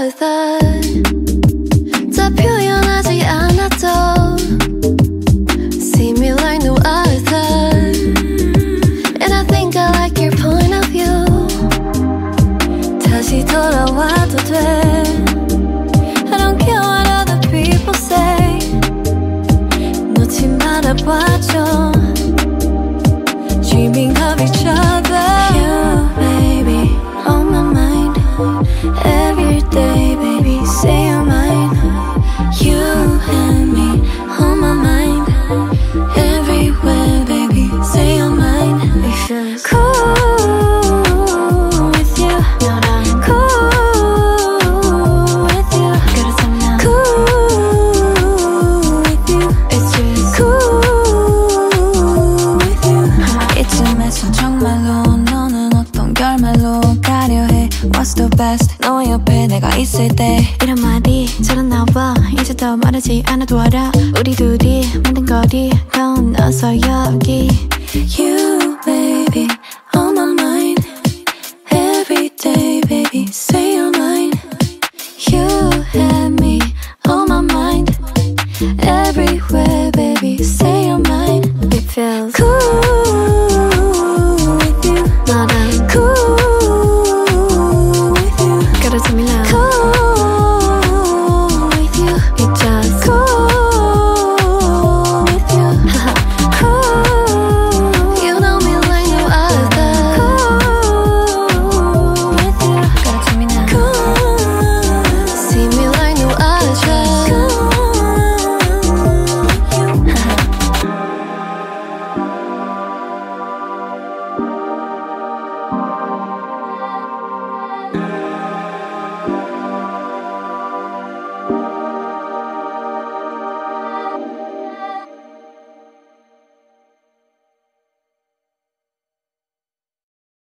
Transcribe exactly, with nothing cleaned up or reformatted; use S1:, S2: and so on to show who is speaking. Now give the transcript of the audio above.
S1: other 다 표현하지 않아도 See me like no other And I think I like your point of view 다시 돌아와도 돼 I don't care what other people say 놓지 말아봐줘 Dreaming of each other You baby on my mind Every day baby say you're mine You and me on my mind Everywhere baby say you're mine Because cool with you Cool with you Cool with you It's just cool with you 이쯤에서 정말로 너는 어떤 결말로 가려 해 What's the best 너의 옆에 내가 있을 때
S2: 이런 말이 잘 나와 이제 더 말하지 않아도 알아 우리 둘이 만든 거리 건너서 여기
S1: You baby on my mind Every day baby say you're mine You have